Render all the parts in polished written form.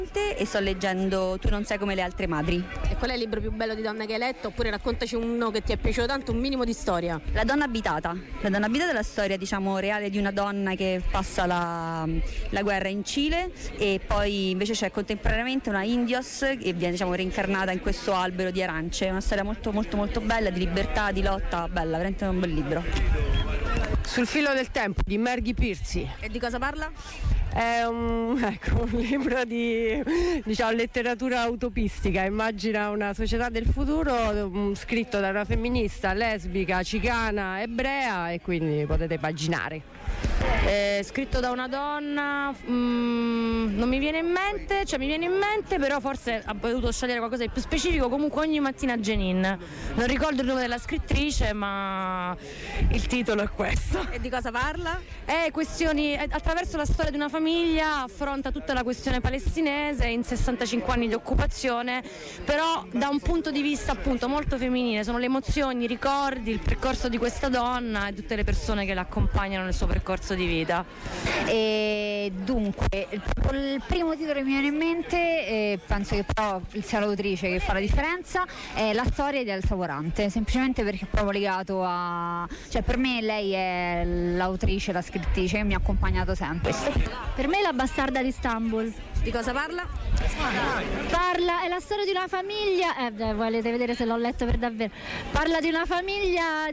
e sto leggendo Tu non sei come le altre madri. E qual è il libro più bello di donna che hai letto? Oppure raccontaci uno che ti è piaciuto tanto, un minimo di storia. La donna abitata. La donna abitata è la storia, diciamo, reale di una donna che passa la guerra in Cile e poi invece c'è contemporaneamente una Indios che viene, diciamo, reincarnata in questo albero di arance. È una storia molto molto molto bella, di libertà, di lotta, bella, veramente un bel libro. Sul filo del tempo di Maggie Piercy. E di cosa parla? È un libro di, diciamo, letteratura utopistica. Immagina una società del futuro, scritto da una femminista lesbica, cigana, ebrea, e quindi potete immaginare. Scritto da una donna, non mi viene in mente, cioè mi viene in mente, però forse ha voluto scegliere qualcosa di più specifico. Comunque Ogni mattina Jenin, non ricordo il nome della scrittrice, ma il titolo è questo. E di cosa parla? Questioni, attraverso la storia di una famiglia affronta tutta la questione palestinese in 65 anni di occupazione, però da un punto di vista appunto molto femminile. Sono le emozioni, i ricordi, il percorso di questa donna e tutte le persone che la accompagnano nel suo percorso di vita. E dunque il primo titolo che mi viene in mente, penso che però sia l'autrice che fa la differenza, è La storia di Elsa Morante, semplicemente perché è proprio legato a, cioè per me lei è l'autrice, la scrittrice che mi ha accompagnato sempre. Per me è La bastarda di Istanbul. Di cosa parla? È la storia di una famiglia, volete vedere se l'ho letto per davvero. Parla di una famiglia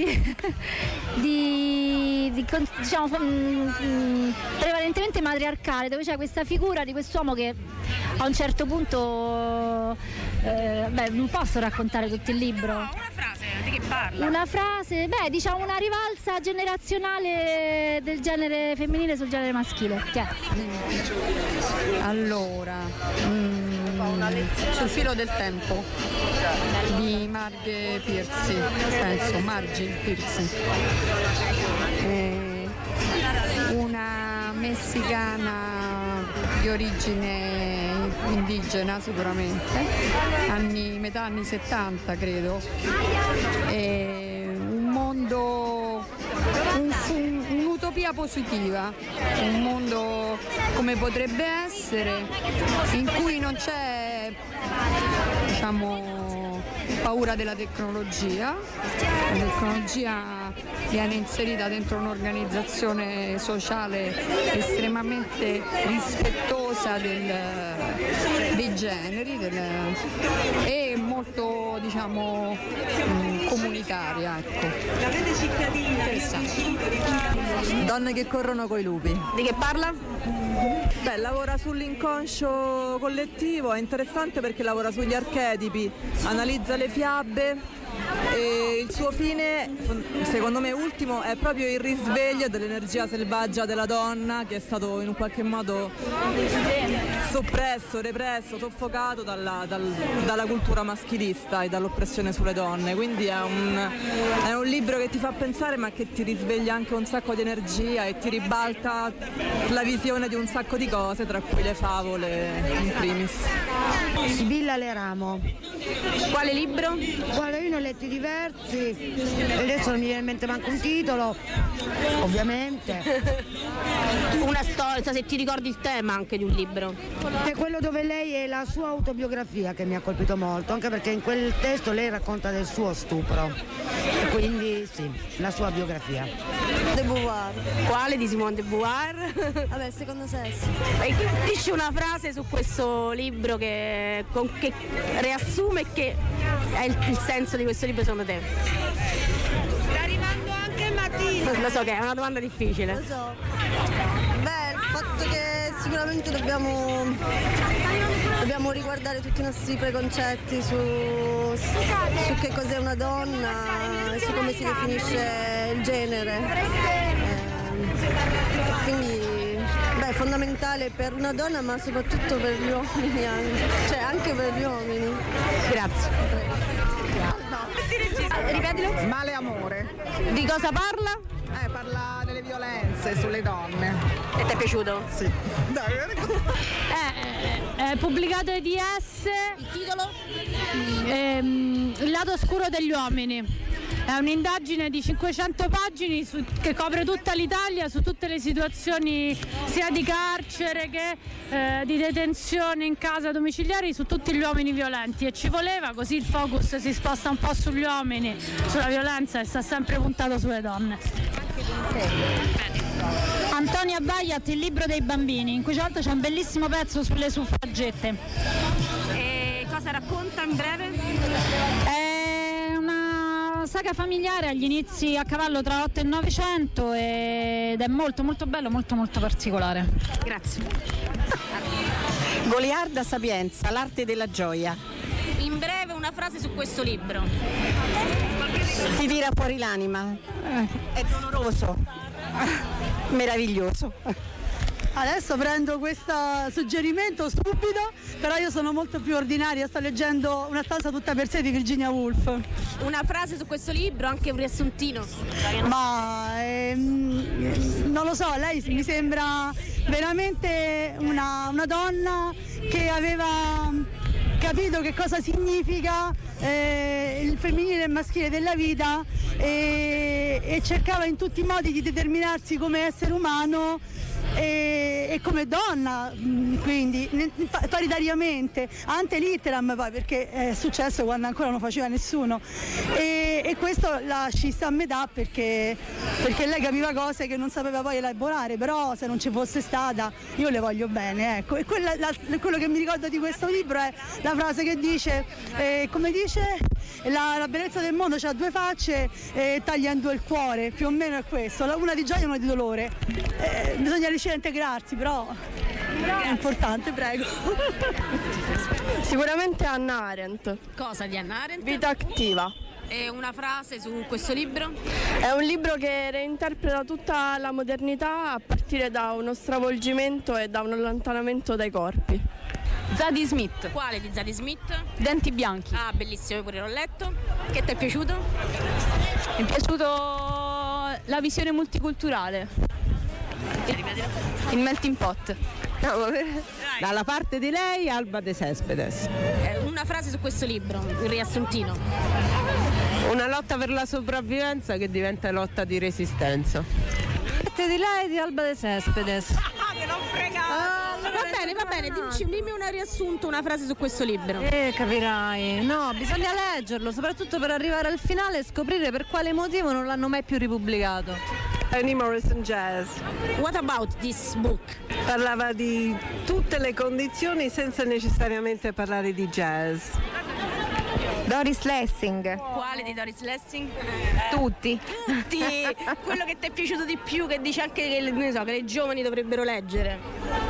diciamo prevalentemente matriarcale, dove c'è questa figura di quest'uomo che a un certo punto non posso raccontare tutto il libro. Una frase, di che parla? Una frase, diciamo una rivalsa generazionale del genere femminile sul genere maschile. Allora, Sul filo del tempo di Margie Piercy, penso, Margie Piercy. Una messicana di origine indigena sicuramente, metà anni 70 credo. Un mondo, un'utopia positiva, un mondo come potrebbe essere, in cui non c'è, diciamo, paura della tecnologia. La tecnologia viene inserita dentro un'organizzazione sociale estremamente rispettosa dei generi e molto, diciamo, comunitaria, ecco. Donne che corrono coi lupi. Di che parla? Beh, lavora sull'inconscio collettivo, è interessante perché lavora sugli archetipi, analizza le fiabe e il suo fine, secondo me ultimo, è proprio il risveglio dell'energia selvaggia della donna, che è stato in un qualche modo soppresso, represso, soffocato dalla cultura maschilista e dall'oppressione sulle donne. Quindi è un libro che ti fa pensare, ma che ti risveglia anche un sacco di energia e ti ribalta la visione di un sacco di cose, tra cui le favole in primis. Sibilla Leramo. Quale libro? Guarda, io ne ho letti diversi, adesso non mi viene in mente manco un titolo, ovviamente. Una storia, se ti ricordi il tema anche di un libro. È quello dove lei è la sua autobiografia che mi ha colpito molto, anche perché in quel testo lei racconta del suo stupro, e quindi sì, la sua biografia. De Beauvoir. Quale di Simone de Beauvoir? Vabbè, secondo sesso. E dici una frase su questo libro che riassume che è il senso di questo libro secondo te? Sta arrivando anche Mattina. Lo so che è una domanda difficile. Lo so. Beh, il fatto che sicuramente dobbiamo riguardare tutti i nostri preconcetti su che cos'è una donna, su come si definisce il genere. Quindi è fondamentale per una donna, ma soprattutto per gli uomini anche per gli uomini. Grazie. Ripetilo. Male amore. Di cosa parla? Parla delle violenze sulle donne. E ti è piaciuto? Sì. È pubblicato EDS. Il titolo? Il lato oscuro degli uomini. È un'indagine di 500 pagine che copre tutta l'Italia su tutte le situazioni sia di carcere che di detenzione in casa domiciliari su tutti gli uomini violenti, e ci voleva, così il focus si sposta un po' sugli uomini, sulla violenza, e sta sempre puntato sulle donne. Antonia Baiat, Il libro dei bambini, in cui tra l'altro c'è un bellissimo pezzo sulle suffragette. E cosa racconta in breve? È una saga familiare agli inizi, a cavallo tra 8 e 900, ed è molto molto bello, molto molto particolare. Grazie. Goliarda Sapienza, l'arte della gioia. In breve una frase su questo libro. Ti tira fuori l'anima. È doloroso. Meraviglioso. Adesso prendo questo suggerimento stupido, però io sono molto più ordinaria, sto leggendo Una stanza tutta per sé di Virginia Woolf. Una frase su questo libro, anche un riassuntino. Ma non lo so, lei mi sembra veramente una donna che aveva capito che cosa significa il femminile e il maschile della vita, e cercava in tutti i modi di determinarsi come essere umano e come donna, quindi paritariamente, ante litteram, poi, perché è successo quando ancora non faceva nessuno, e questo la ci sta a metà, perché lei capiva cose che non sapeva poi elaborare, però se non ci fosse stata io le voglio bene, ecco. E quello che mi ricordo di questo libro è la frase che dice, come dice, la bellezza del mondo c'ha due facce e taglia in due il cuore, più o meno è questo, una di gioia e una di dolore. Bisogna riuscire a integrarsi, però è importante, prego. Sicuramente Hannah Arendt. Cosa di Hannah Arendt? Vita attiva. E una frase su questo libro? È un libro che reinterpreta tutta la modernità a partire da uno stravolgimento e da un allontanamento dai corpi. Zadie Smith. Quale di Zadie Smith? Denti bianchi. Ah, bellissimo, io pure l'ho letto. Che ti è piaciuto? Mi è piaciuto la visione multiculturale. Il melting pot. Dalla parte di lei, Alba de Céspedes. Una frase su questo libro, un riassuntino. Una lotta per la sopravvivenza che diventa lotta di resistenza. Parte di lei, di Alba de Céspedes. Che non va bene, dimmi un riassunto, una frase su questo libro. Capirai. No, bisogna leggerlo, soprattutto per arrivare al finale e scoprire per quale motivo non l'hanno mai più ripubblicato. Toni Morrison Jazz. What about this book? Parlava di tutte le condizioni senza necessariamente parlare di jazz. Doris Lessing. Quale di Doris Lessing? Tutti. Quello che ti è piaciuto di più, che dice anche che le giovani dovrebbero leggere.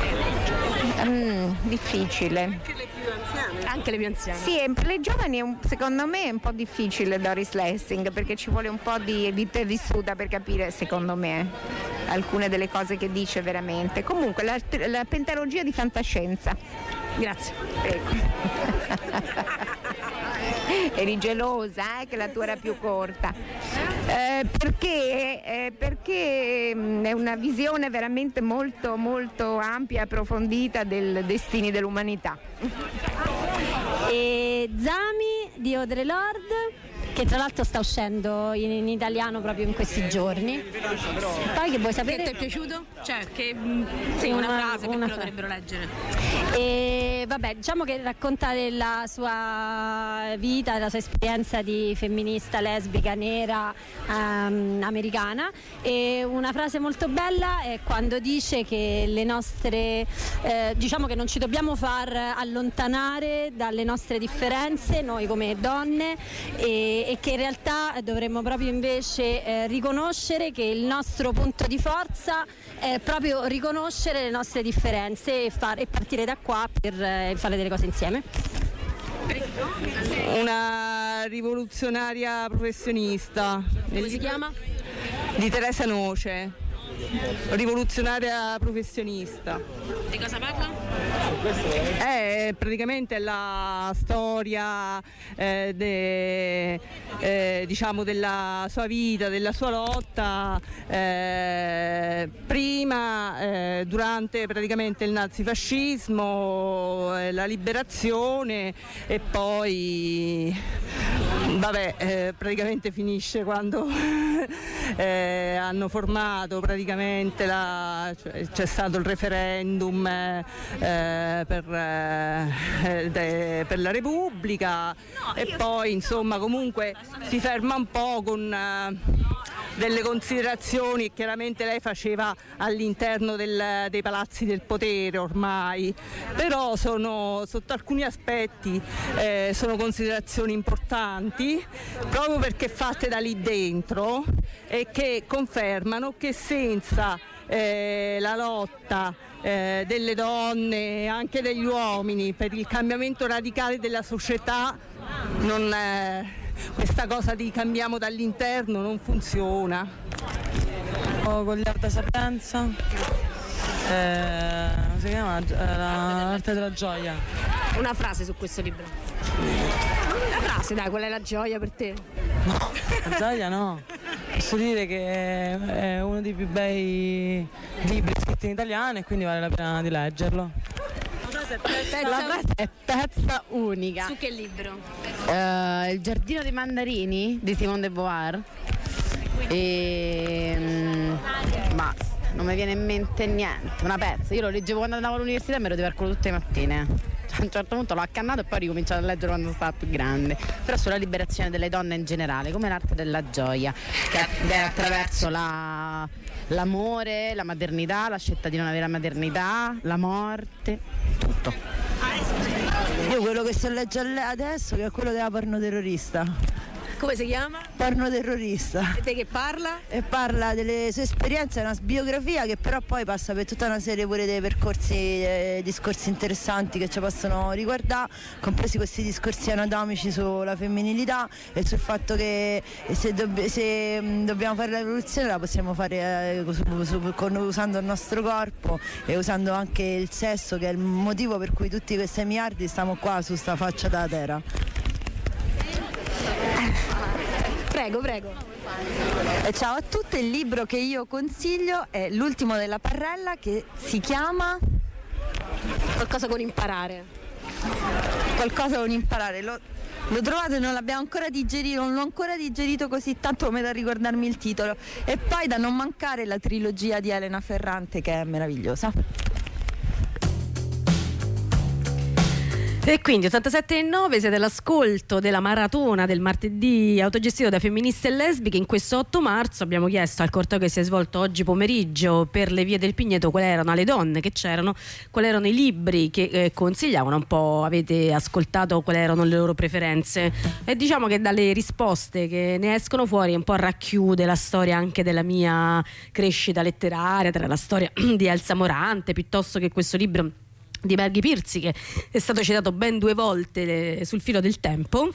Difficile. Anche le più anziane. Sì, per le giovani secondo me è un po' difficile Doris Lessing, perché ci vuole un po' di vita vissuta per capire, secondo me, alcune delle cose che dice veramente. Comunque la pentalogia di fantascienza. Grazie. Prego. Eri gelosa che la tua era più corta. Perché è una visione veramente molto molto ampia e approfondita dei destini dell'umanità. E Zami di Audre Lorde, che tra l'altro sta uscendo in italiano proprio in questi giorni. Poi che vuoi sapere? Che ti è piaciuto? Cioè, che sì, una frase perché lo dovrebbero leggere. E vabbè, diciamo che racconta della sua vita, della sua esperienza di femminista lesbica nera americana, e una frase molto bella è quando dice che le nostre diciamo che non ci dobbiamo far allontanare dalle nostre differenze noi come donne, e che in realtà dovremmo proprio invece riconoscere che il nostro punto di forza è proprio riconoscere le nostre differenze e partire da qua per fare delle cose insieme. Una rivoluzionaria professionista. Come si chiama? Di Teresa Noce. Rivoluzionaria professionista. Di cosa parla? È praticamente la storia diciamo della sua vita, della sua lotta prima, durante praticamente il nazifascismo, la liberazione e poi praticamente finisce quando hanno formato praticamente c'è stato il referendum per la Repubblica e poi insomma comunque si ferma un po' con delle considerazioni che chiaramente lei faceva all'interno dei palazzi del potere ormai, però sotto alcuni aspetti sono considerazioni importanti proprio perché fatte da lì dentro e che confermano che senza la lotta delle donne e anche degli uomini per il cambiamento radicale della società questa cosa di cambiamo dall'interno non funziona. Con l'arte sapienza, si chiama l'arte della gioia. Una frase su questo libro. Una frase, dai, qual è la gioia per te? No, la gioia no. Posso dire che è uno dei più bei libri scritti in italiano e quindi vale la pena di leggerlo. La frase è pezza unica. Su che libro? Il giardino dei mandarini di Simone de Beauvoir. Basta, non mi viene in mente niente. Una pezza. Io lo leggevo quando andavo all'università e me lo divertivo tutte le mattine. A un certo punto l'ho accannato e poi ho ricominciato a leggere quando stava più grande. Però sulla liberazione delle donne in generale, come l'arte della gioia, che è attraverso l'amore, la maternità, la scelta di non avere la maternità, la morte, tutto. Io quello che sto leggendo adesso che è quello della porno terrorista. Come si chiama? Porno terrorista. E te che parla? E parla delle sue esperienze, è una biografia che però poi passa per tutta una serie pure dei percorsi, discorsi interessanti che ci possono riguardare, compresi questi discorsi anatomici sulla femminilità e sul fatto che se dobbiamo fare la rivoluzione la possiamo fare usando il nostro corpo e usando anche il sesso, che è il motivo per cui tutti questi miliardi stiamo qua su sta faccia della terra. Prego. Ciao a tutti, il libro che io consiglio è l'ultimo della Parrella che si chiama Qualcosa con imparare. Qualcosa con imparare. Lo trovate, non l'abbiamo ancora digerito, non l'ho ancora digerito così tanto come da ricordarmi il titolo. E poi da non mancare la trilogia di Elena Ferrante che è meravigliosa. E quindi 87,9 siete all'ascolto della maratona del martedì autogestito da femministe e lesbiche. In questo 8 marzo abbiamo chiesto al corteo che si è svolto oggi pomeriggio per le vie del Pigneto quali erano le donne che c'erano, quali erano i libri che consigliavano, un po' avete ascoltato quali erano le loro preferenze e diciamo che dalle risposte che ne escono fuori un po' racchiude la storia anche della mia crescita letteraria, tra la storia di Elsa Morante piuttosto che questo libro di Berghi Pirzi che è stato citato ben 2 volte sul filo del tempo,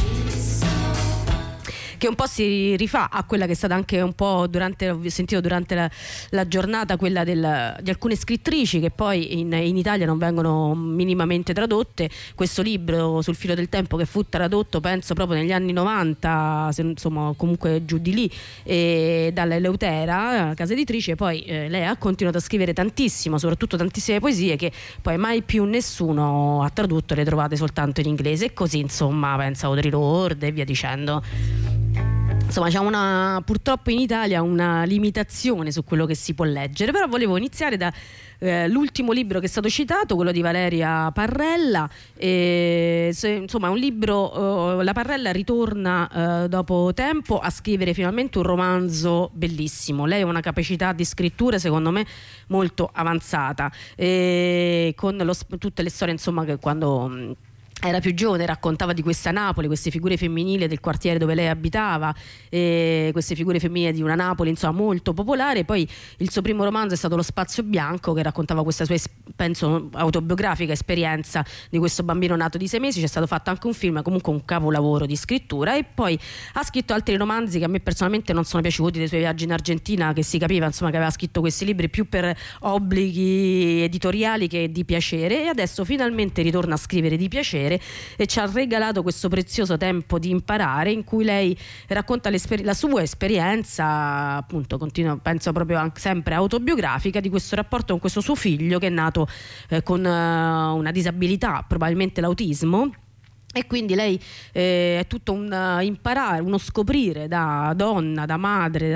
che un po' si rifà a quella che è stata anche un po' ho sentito durante la giornata quella di alcune scrittrici che poi in Italia non vengono minimamente tradotte. Questo libro sul filo del tempo che fu tradotto penso proprio negli anni 90, insomma comunque giù di lì, dalla Eleutera, casa editrice, poi lei ha continuato a scrivere tantissimo, soprattutto tantissime poesie che poi mai più nessuno ha tradotto, le trovate soltanto in inglese e così insomma pensa Audre Lorde e via dicendo. Insomma c'è purtroppo in Italia una limitazione su quello che si può leggere, però volevo iniziare da l'ultimo libro che è stato citato, quello di Valeria Parrella. Insomma è un libro, la Parrella ritorna dopo tempo a scrivere finalmente un romanzo bellissimo. Lei ha una capacità di scrittura secondo me molto avanzata, con tutte le storie insomma che quando era più giovane, raccontava di questa Napoli, queste figure femminili del quartiere dove lei abitava, queste figure femminili di una Napoli insomma molto popolare. Poi il suo primo romanzo è stato Lo spazio bianco, che raccontava questa sua, penso, autobiografica esperienza di questo bambino nato di 6 mesi. C'è stato fatto anche un film, comunque un capolavoro di scrittura. E poi ha scritto altri romanzi che a me personalmente non sono piaciuti, dei suoi viaggi in Argentina, che si capiva insomma che aveva scritto questi libri più per obblighi editoriali che di piacere, e adesso finalmente ritorna a scrivere di piacere e ci ha regalato questo prezioso tempo di imparare, in cui lei racconta la sua esperienza, appunto, penso proprio anche sempre autobiografica, di questo rapporto con questo suo figlio che è nato con una disabilità, probabilmente l'autismo. E quindi lei è tutto un imparare, uno scoprire da donna, da madre,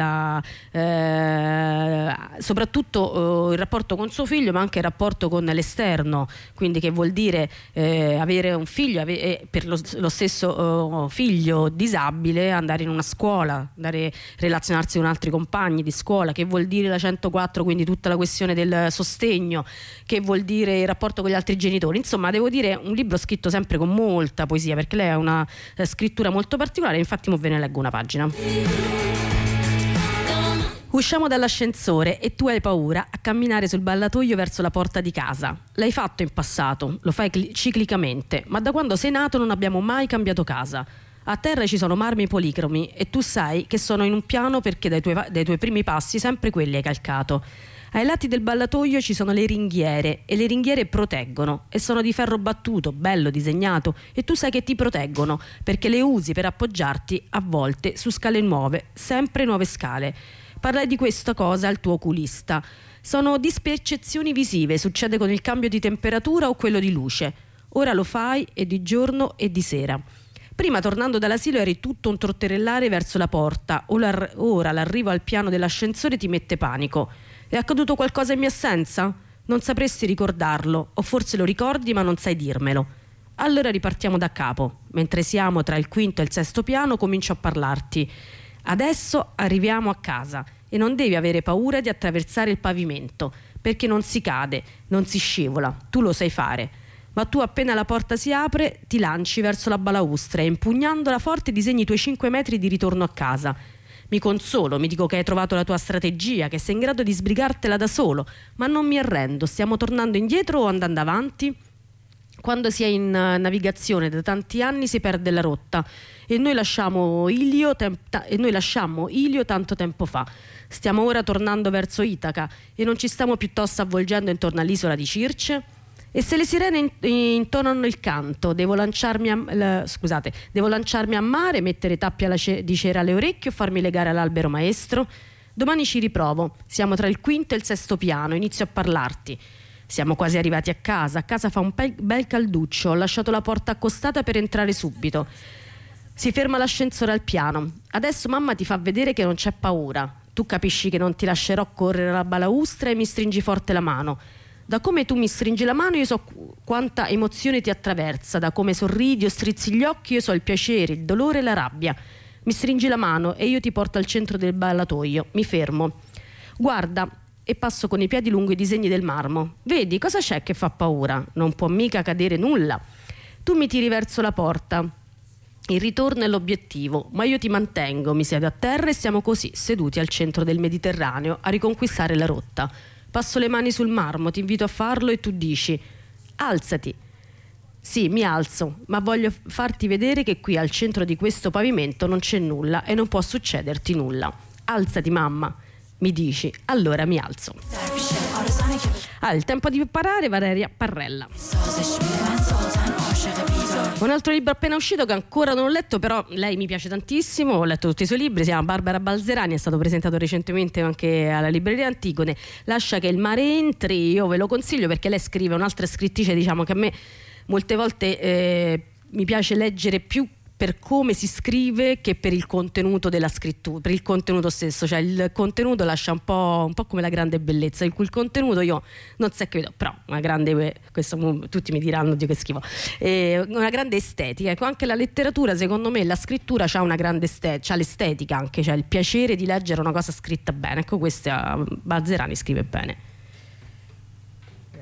soprattutto il rapporto con suo figlio, ma anche il rapporto con l'esterno, quindi che vuol dire avere un figlio, per lo stesso figlio disabile, andare in una scuola, relazionarsi con altri compagni di scuola, che vuol dire la 104, quindi tutta la questione del sostegno, che vuol dire il rapporto con gli altri genitori. Insomma, devo dire, un libro scritto sempre con molta poesia, perché lei ha una scrittura molto particolare. Infatti ve ne leggo una pagina. Usciamo dall'ascensore e tu hai paura a camminare sul ballatoio verso la porta di casa. L'hai fatto in passato, lo fai ciclicamente, ma da quando sei nato non abbiamo mai cambiato casa. A terra ci sono marmi policromi e tu sai che sono in un piano perché dai tuoi primi passi sempre quelli hai calcato. Ai lati del ballatoio ci sono le ringhiere e le ringhiere proteggono e sono di ferro battuto, bello disegnato, e tu sai che ti proteggono perché le usi per appoggiarti a volte su scale nuove, sempre nuove scale. Parlai di questa cosa al tuo oculista. Sono dispercezioni visive, succede con il cambio di temperatura o quello di luce. Ora lo fai e di giorno e di sera. Prima, tornando dall'asilo, eri tutto un trotterellare verso la porta. Ora l'arrivo al piano dell'ascensore ti mette panico. È accaduto qualcosa in mia assenza? Non sapresti ricordarlo, o forse lo ricordi ma non sai dirmelo. Allora ripartiamo da capo. Mentre siamo tra il quinto e il sesto piano comincio a parlarti. Adesso arriviamo a casa e non devi avere paura di attraversare il pavimento, perché non si cade, non si scivola, tu lo sai fare. Ma tu, appena la porta si apre, ti lanci verso la balaustra e impugnandola forte disegni i tuoi 5 metri di ritorno a casa. Mi consolo, mi dico che hai trovato la tua strategia, che sei in grado di sbrigartela da solo, ma non mi arrendo. Stiamo tornando indietro o andando avanti? Quando si è in navigazione da tanti anni si perde la rotta e noi lasciammo Ilio tanto tempo fa. Stiamo ora tornando verso Itaca e non ci stiamo piuttosto avvolgendo intorno all'isola di Circe? E se le sirene intonano il canto, devo lanciarmi a mare, mettere tappi di cera alle orecchie o farmi legare all'albero maestro? Domani ci riprovo, siamo tra il quinto e il sesto piano, inizio a parlarti. Siamo quasi arrivati a casa fa un bel calduccio, ho lasciato la porta accostata per entrare subito. Si ferma l'ascensore al piano. Adesso mamma ti fa vedere che non c'è paura. Tu capisci che non ti lascerò correre la balaustra e mi stringi forte la mano. Da come tu mi stringi la mano io so quanta emozione ti attraversa, da come sorridi o strizzi gli occhi io so il piacere, il dolore e la rabbia. Mi stringi la mano e io ti porto al centro del ballatoio, mi fermo. Guarda, e passo con i piedi lungo i disegni del marmo. Vedi, cosa c'è che fa paura? Non può mica cadere nulla. Tu mi tiri verso la porta. Il ritorno è l'obiettivo, ma io ti mantengo, mi siedo a terra e siamo così, seduti al centro del Mediterraneo, a riconquistare la rotta. Passo le mani sul marmo, ti invito a farlo e tu dici: alzati. Sì, mi alzo, ma voglio farti vedere che qui al centro di questo pavimento non c'è nulla e non può succederti nulla. Alzati, mamma, mi dici, allora mi alzo. Il tempo di imparare, Valeria Parrella. Un altro libro appena uscito che ancora non ho letto, però lei mi piace tantissimo, ho letto tutti i suoi libri, si chiama Barbara Balzerani, è stato presentato recentemente anche alla libreria Antigone. Lascia che il mare entri, io ve lo consiglio perché lei scrive, un'altra scrittrice, diciamo che a me molte volte mi piace leggere più per come si scrive che per il contenuto della scrittura, per il contenuto stesso, cioè il contenuto lascia un po' come la grande bellezza, in cui il contenuto io non so che vedo, però una grande, questo tutti mi diranno Dio che schifo, una grande estetica. Ecco, anche la letteratura, secondo me, la scrittura c'ha una grande estetica, c'ha l'estetica anche, cioè il piacere di leggere una cosa scritta bene. Ecco, questa Balzerani scrive bene.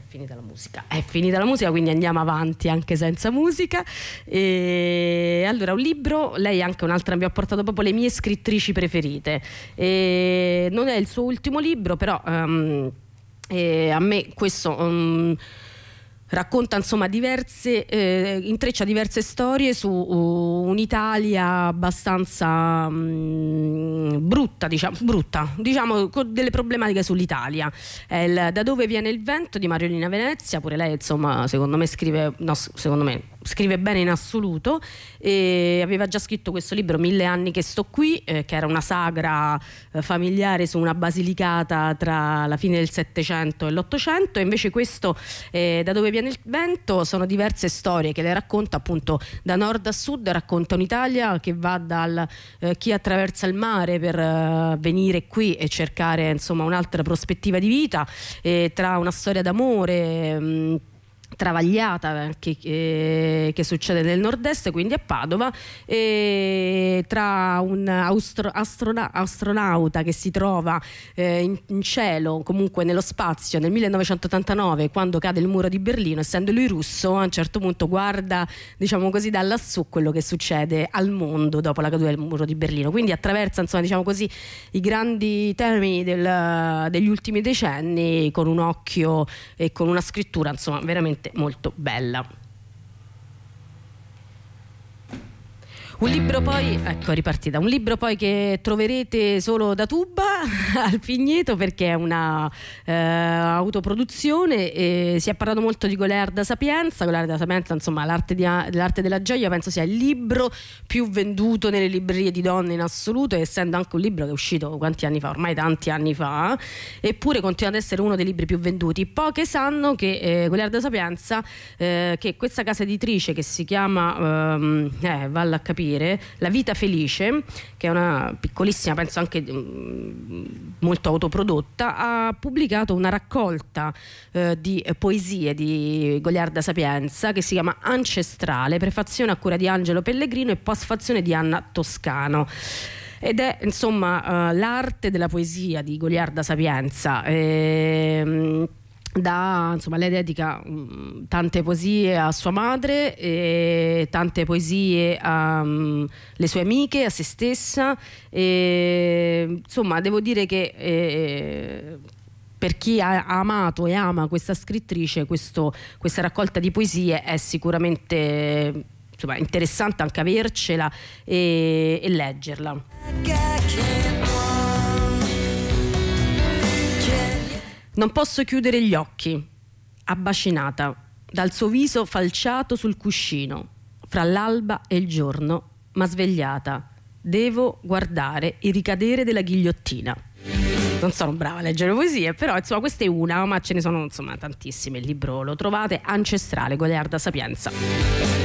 finita la musica, quindi andiamo avanti anche senza musica. E allora, un libro, lei è anche un'altra, mi ha portato proprio le mie scrittrici preferite. E non è il suo ultimo libro, però a me questo racconta insomma intreccia diverse storie su un'Italia abbastanza brutta, diciamo, con delle problematiche sull'Italia. Da dove viene il vento di Mariolina Venezia, pure lei insomma secondo me scrive bene in assoluto, e aveva già scritto questo libro 1000 anni che sto qui, che era una sagra familiare su una basilicata tra la fine del Settecento e l'Ottocento, e invece questo Da dove viene il vento sono diverse storie che le racconta appunto da nord a sud, racconta un'Italia che va dal chi attraversa il mare per venire qui e cercare insomma un'altra prospettiva di vita, tra una storia d'amore travagliata che succede nel nord-est, quindi a Padova, e tra un astronauta che si trova in cielo, comunque nello spazio, nel 1989, quando cade il muro di Berlino. Essendo lui russo, a un certo punto guarda, diciamo così, da lassù quello che succede al mondo dopo la caduta del muro di Berlino, quindi attraversa insomma, diciamo così, i grandi termini degli ultimi decenni con un occhio e con una scrittura insomma veramente molto bella. Un libro poi, ecco ripartita, un libro poi che troverete solo da Tuba al Pigneto, perché è una autoproduzione, e si è parlato molto di Goliarda Sapienza. Goliarda Sapienza, insomma, l'arte della gioia, penso sia il libro più venduto nelle librerie di donne in assoluto, essendo anche un libro che è uscito quanti anni fa, ormai tanti anni fa, eppure continua ad essere uno dei libri più venduti. Poche sanno che Goliarda Sapienza, che questa casa editrice che si chiama valla a capire, La Vita Felice, che è una piccolissima, penso anche molto autoprodotta, ha pubblicato una raccolta di poesie di Goliarda Sapienza che si chiama Ancestrale, prefazione a cura di Angelo Pellegrino e postfazione di Anna Toscano. Ed è insomma l'arte della poesia di Goliarda Sapienza. Lei dedica tante poesie a sua madre e tante poesie alle sue amiche, a se stessa, insomma devo dire che per chi ha amato e ama questa scrittrice, questa raccolta di poesie è sicuramente insomma interessante anche avercela e leggerla. Non posso chiudere gli occhi, abbacinata dal suo viso falciato sul cuscino, fra l'alba e il giorno, ma svegliata. Devo guardare il ricadere della ghigliottina. Non sono brava a leggere poesie, però insomma questa è una, ma ce ne sono insomma tantissime. Il libro lo trovate, Ancestrale, Goliarda Sapienza.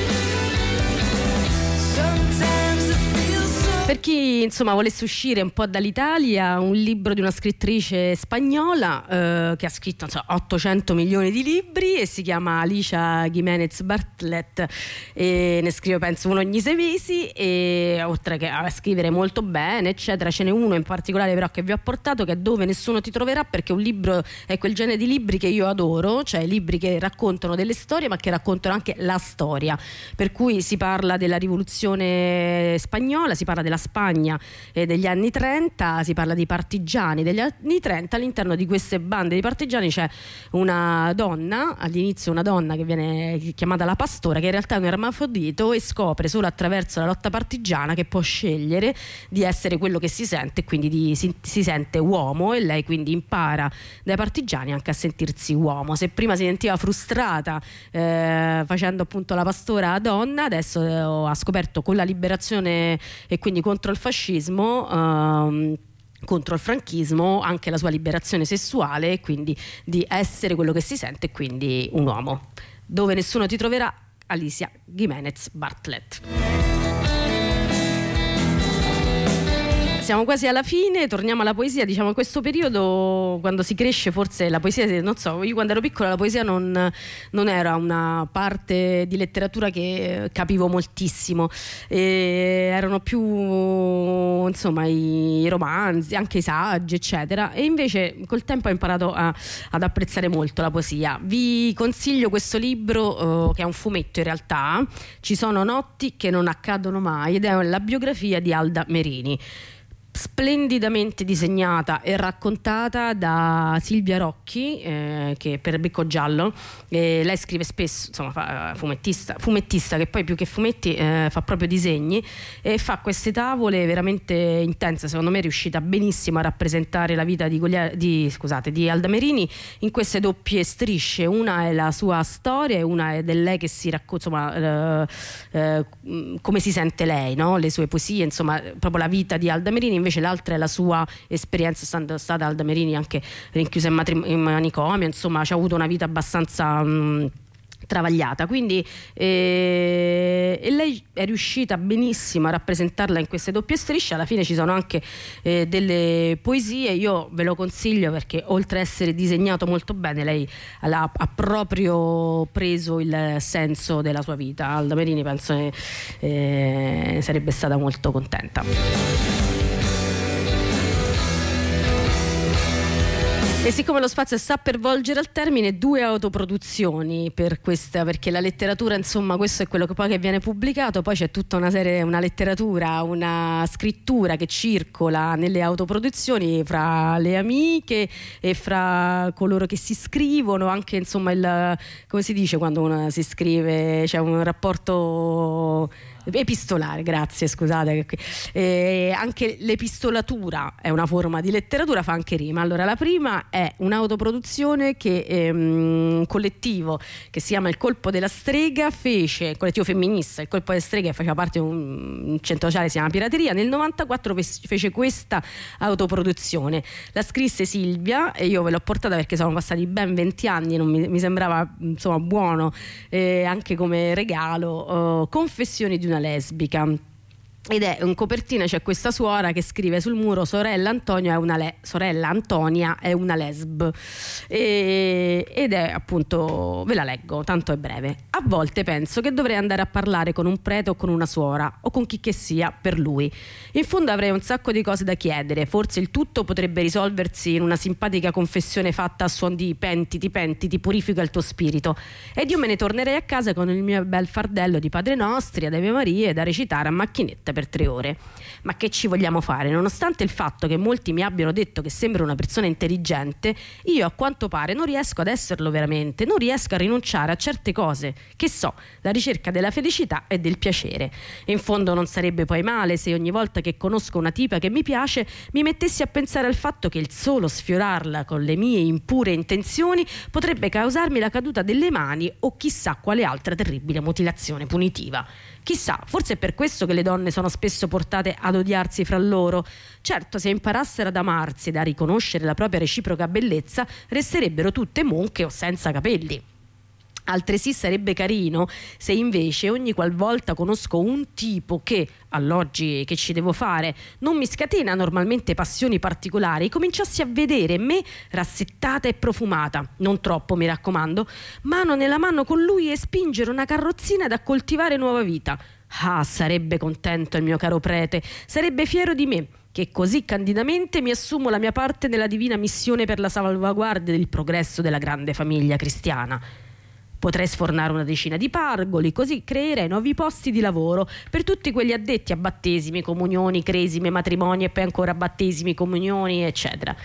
Per chi insomma volesse uscire un po' dall'Italia, un libro di una scrittrice spagnola che ha scritto 800 milioni di libri e si chiama Alicia Giménez Bartlett, e ne scrive penso uno ogni 6 mesi, e oltre che a scrivere molto bene eccetera, ce n'è uno in particolare però che vi ho portato, che è Dove nessuno ti troverà, perché un libro è quel genere di libri che io adoro, cioè libri che raccontano delle storie ma che raccontano anche la storia, per cui si parla della rivoluzione spagnola, si parla della Spagna degli anni 30, si parla di partigiani degli anni 30. All'interno di queste bande di partigiani c'è una donna, all'inizio una donna che viene chiamata la Pastora, che in realtà è un ermafrodito e scopre solo attraverso la lotta partigiana che può scegliere di essere quello che si sente, e quindi si sente uomo, e lei quindi impara dai partigiani anche a sentirsi uomo. Se prima si sentiva frustrata facendo appunto la pastora donna, adesso ha scoperto con la liberazione e quindi contro il fascismo, contro il franchismo, anche la sua liberazione sessuale, e quindi di essere quello che si sente, quindi un uomo. Dove nessuno ti troverà, Alicia Giménez Bartlett. Siamo quasi alla fine, torniamo alla poesia. Diciamo, in questo periodo, quando si cresce, forse la poesia, non so, io quando ero piccola la poesia non era una parte di letteratura che capivo moltissimo, erano più, insomma, i romanzi, anche i saggi, eccetera, e invece col tempo ho imparato ad apprezzare molto la poesia. Vi consiglio questo libro, che è un fumetto in realtà, Ci sono notti che non accadono mai, ed è la biografia di Alda Merini, splendidamente disegnata e raccontata da Silvia Rocchi, che per Becco Giallo, lei scrive spesso, insomma, fa fumettista che poi più che fumetti fa proprio disegni, e fa queste tavole veramente intense. Secondo me è riuscita benissimo a rappresentare la vita di Alda Merini in queste doppie strisce. Una è la sua storia e una è lei che si racconta, insomma, come si sente lei, no? Le sue poesie, insomma, proprio la vita di Alda Merini. Invece l'altra è la sua esperienza, essendo stata Alda Merini anche rinchiusa in manicomio, insomma, ci ha avuto una vita abbastanza travagliata, quindi e lei è riuscita benissimo a rappresentarla in queste doppie strisce. Alla fine ci sono anche delle poesie, io ve lo consiglio perché oltre a essere disegnato molto bene, lei ha proprio preso il senso della sua vita. Alda Merini penso sarebbe stata molto contenta. E siccome lo spazio sta per volgere al termine, 2 autoproduzioni per questa, perché la letteratura, insomma, questo è quello che poi che viene pubblicato, poi c'è tutta una letteratura, una scrittura che circola nelle autoproduzioni fra le amiche e fra coloro che si scrivono, anche, insomma, come si dice quando uno si scrive, c'è un rapporto epistolare, grazie, scusate, anche l'epistolatura è una forma di letteratura, fa anche rima. Allora, la prima è un'autoproduzione che un collettivo che si chiama Il Colpo della Strega fece, collettivo femminista, Il Colpo delle Streghe, faceva parte di un centro sociale, si chiama Pirateria. Nel 94 fece questa autoproduzione, la scrisse Silvia e io ve l'ho portata perché sono passati ben 20 anni, non mi sembrava, insomma, buono anche come regalo. Confessioni di una lesbica, ed è in copertina c'è questa suora che scrive sul muro: sorella Antonia è una lesb, ed è appunto, ve la leggo, tanto è breve. A volte penso che dovrei andare a parlare con un prete o con una suora o con chi che sia per lui. In fondo avrei un sacco di cose da chiedere, forse il tutto potrebbe risolversi in una simpatica confessione fatta a suon di pentiti, purifica il tuo spirito, ed io me ne tornerei a casa con il mio bel fardello di Padre Nostri, ad Ave Maria, da recitare a macchinetta per 3 ore. Ma che ci vogliamo fare? Nonostante il fatto che molti mi abbiano detto che sembro una persona intelligente, io a quanto pare non riesco ad esserlo veramente, non riesco a rinunciare a certe cose, che so, la ricerca della felicità e del piacere. In fondo non sarebbe poi male se ogni volta che conosco una tipa che mi piace mi mettessi a pensare al fatto che il solo sfiorarla con le mie impure intenzioni potrebbe causarmi la caduta delle mani o chissà quale altra terribile mutilazione punitiva. Chissà, forse è per questo che le donne sono spesso portate ad odiarsi fra loro. Certo, se imparassero ad amarsi ed a riconoscere la propria reciproca bellezza, resterebbero tutte monche o senza capelli. Altresì sarebbe carino se invece ogni qualvolta conosco un tipo che, all'oggi che ci devo fare, non mi scatena normalmente passioni particolari, cominciassi a vedere me rassettata e profumata, non troppo mi raccomando, mano nella mano con lui e spingere una carrozzina da coltivare nuova vita. Ah, sarebbe contento il mio caro prete, sarebbe fiero di me, che così candidamente mi assumo la mia parte nella divina missione per la salvaguardia del progresso della grande famiglia cristiana. Potrei sfornare una decina di pargoli, così creerei nuovi posti di lavoro per tutti quegli addetti a battesimi, comunioni, cresime, matrimoni e poi ancora battesimi, comunioni, eccetera.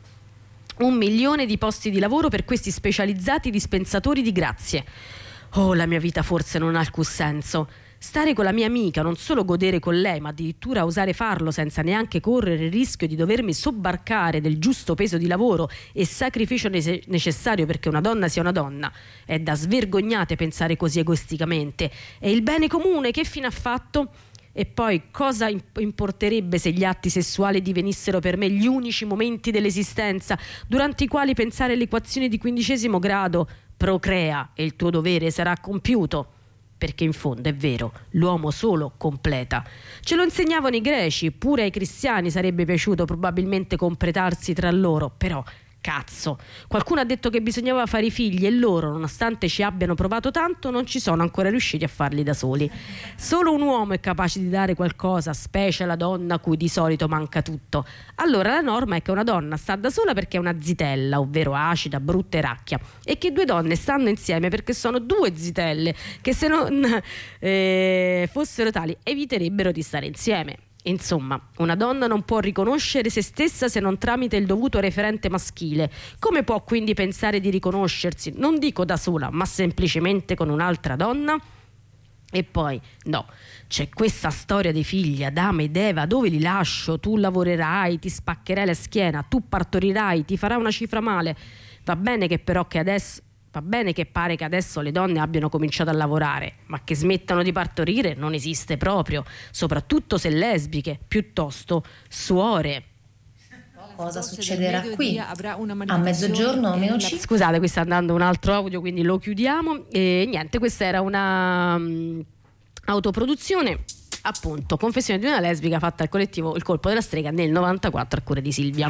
1 milione di posti di lavoro per questi specializzati dispensatori di grazie. Oh, la mia vita forse non ha alcun senso. Stare con la mia amica, non solo godere con lei, ma addirittura osare farlo senza neanche correre il rischio di dovermi sobbarcare del giusto peso di lavoro e sacrificio necessario perché una donna sia una donna. È da svergognate pensare così egoisticamente. E il bene comune che fine ha fatto? E poi cosa importerebbe se gli atti sessuali divenissero per me gli unici momenti dell'esistenza durante i quali pensare alle equazioni di 15° grado procrea e il tuo dovere sarà compiuto? perché in fondo è vero, l'uomo solo completa. Ce lo insegnavano i greci, pure ai cristiani sarebbe piaciuto probabilmente completarsi tra loro, però cazzo, qualcuno ha detto che bisognava fare i figli e loro, nonostante ci abbiano provato tanto, non ci sono ancora riusciti a farli da soli. Solo un uomo è capace di dare qualcosa, specie la donna a cui di solito manca tutto. Allora la norma è che una donna sta da sola perché è una zitella, ovvero acida, brutta e racchia, e che due donne stanno insieme perché sono due zitelle che se non fossero tali eviterebbero di stare insieme. Insomma, una donna non può riconoscere se stessa se non tramite il dovuto referente maschile. Come può quindi pensare di riconoscersi, non dico da sola, ma semplicemente con un'altra donna? E poi, no, c'è questa storia dei figli, Adamo ed Eva, dove li lascio? Tu lavorerai, ti spaccherai la schiena, tu partorirai, ti farà una cifra male. Va bene che pare che adesso le donne abbiano cominciato a lavorare, ma che smettano di partorire non esiste proprio, soprattutto se lesbiche, piuttosto suore. Cosa succederà qui? A mezzogiorno meno 5. Scusate, qui sta andando un altro audio, quindi lo chiudiamo. E niente, questa era una autoproduzione, appunto, confessione di una lesbica fatta al collettivo Il Colpo della Strega nel 94 a cura di Silvia.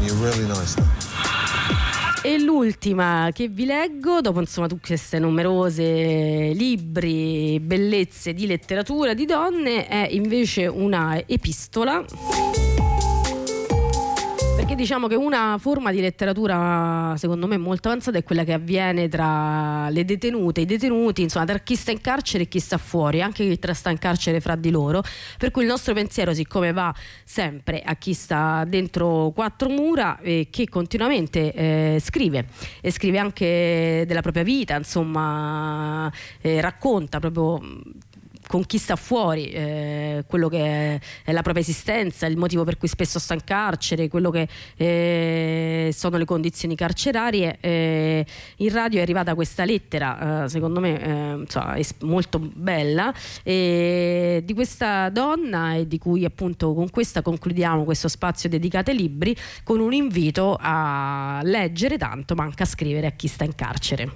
E l'ultima che vi leggo, dopo insomma tutte queste numerose libri, bellezze di letteratura di donne, è invece una epistola. Perché diciamo che una forma di letteratura secondo me molto avanzata è quella che avviene tra le detenute, i detenuti, insomma tra chi sta in carcere e chi sta fuori, anche chi sta in carcere fra di loro, per cui il nostro pensiero siccome va sempre a chi sta dentro quattro mura e che continuamente scrive e scrive anche della propria vita, insomma racconta proprio con chi sta fuori, quello che è la propria esistenza, il motivo per cui spesso sta in carcere, quello che sono le condizioni carcerarie. In radio è arrivata questa lettera, secondo me insomma, è molto bella, di questa donna, e di cui appunto con questa concludiamo questo spazio dedicato ai libri, con un invito a leggere, tanto manca a scrivere a chi sta in carcere.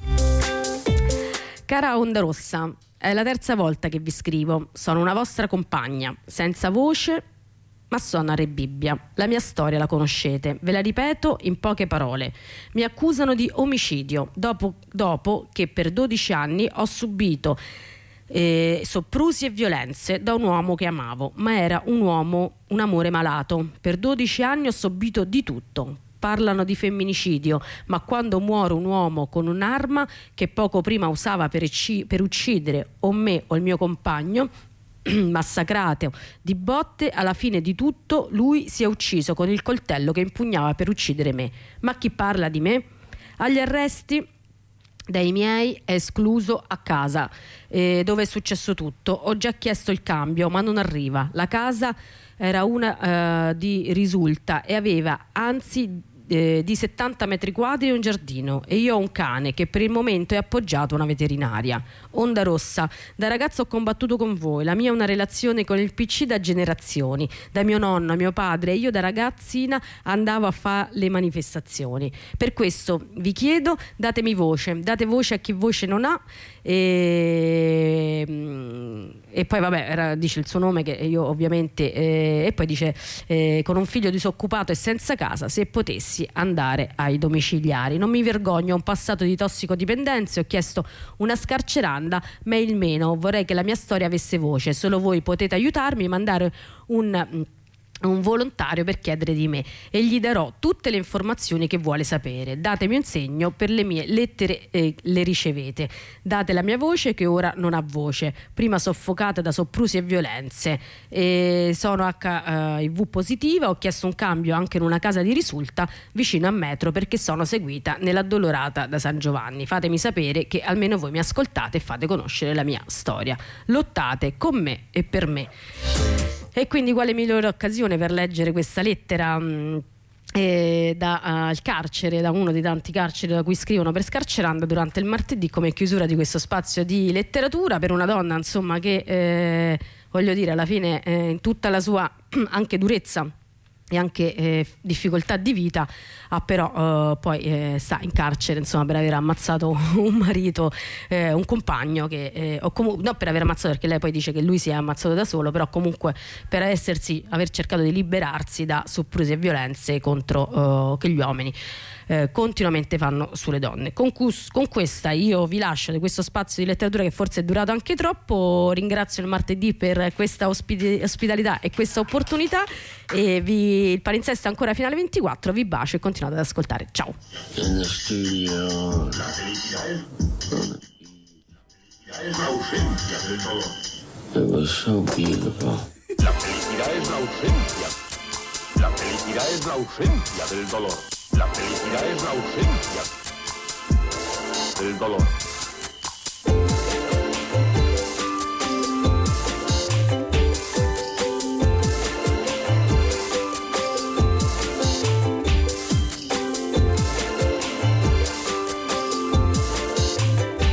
Cara Onda Rossa, è la terza volta che vi scrivo. Sono una vostra compagna, senza voce, ma sono a Re Bibbia. La mia storia la conoscete, ve la ripeto in poche parole. Mi accusano di omicidio dopo che per 12 anni ho subito soprusi e violenze da un uomo che amavo, ma era un amore malato. Per 12 anni ho subito di tutto. Parlano di femminicidio, ma quando muore un uomo con un'arma che poco prima usava per uccidere o me o il mio compagno, massacrato di botte, alla fine di tutto lui si è ucciso con il coltello che impugnava per uccidere me. Ma chi parla di me? Agli arresti dai miei è escluso a casa, dove è successo tutto. Ho già chiesto il cambio, ma non arriva. La casa era una di Risulta e aveva anzi di 70 metri quadri e un giardino, e io ho un cane che per il momento è appoggiato a una veterinaria. Onda Rossa, da ragazzo ho combattuto con voi, la mia è una relazione con il PC da generazioni, da mio nonno a mio padre, e io da ragazzina andavo a fare le manifestazioni. Per questo vi chiedo, datemi voce, date voce a chi voce non ha. E poi vabbè, dice il suo nome, che io ovviamente, e poi dice con un figlio disoccupato e senza casa, se potessi andare ai domiciliari. Non mi vergogno, ho un passato di tossicodipendenza, ho chiesto una scarceranda, ma il meno, vorrei che la mia storia avesse voce. Solo voi potete aiutarmi, mandare un volontario per chiedere di me e gli darò tutte le informazioni che vuole sapere. Datemi un segno, per le mie lettere le ricevete. Date la mia voce che ora non ha voce, prima soffocata da soprusi e violenze. Sono HIV positiva, ho chiesto un cambio anche in una casa di Risulta vicino a metro perché sono seguita nell'addolorata da San Giovanni. Fatemi sapere che almeno voi mi ascoltate e fate conoscere la mia storia. Lottate con me e per me. E quindi quale migliore occasione per leggere questa lettera dal carcere, da uno dei tanti carceri da cui scrivono per Scarceranda durante il martedì, come chiusura di questo spazio di letteratura, per una donna insomma che voglio dire alla fine in tutta la sua anche durezza e anche difficoltà di vita, però poi sta in carcere, insomma, per aver ammazzato un marito, un compagno che no, per aver ammazzato, perché lei poi dice che lui si è ammazzato da solo, però comunque per aver cercato di liberarsi da soprusi e violenze contro che gli uomini continuamente fanno sulle donne. Con questa io vi lascio di questo spazio di letteratura che forse è durato anche troppo. Ringrazio il martedì per questa ospitalità e questa opportunità, e il palinsesto è ancora fino alle 24. Vi bacio e continuate ad ascoltare. Ciao. La felicidad es la ausencia del dolor. It was so beautiful. La felicidad es la ausencia. La felicidad es la ausencia del dolor. La felicidad es la ausencia del dolor.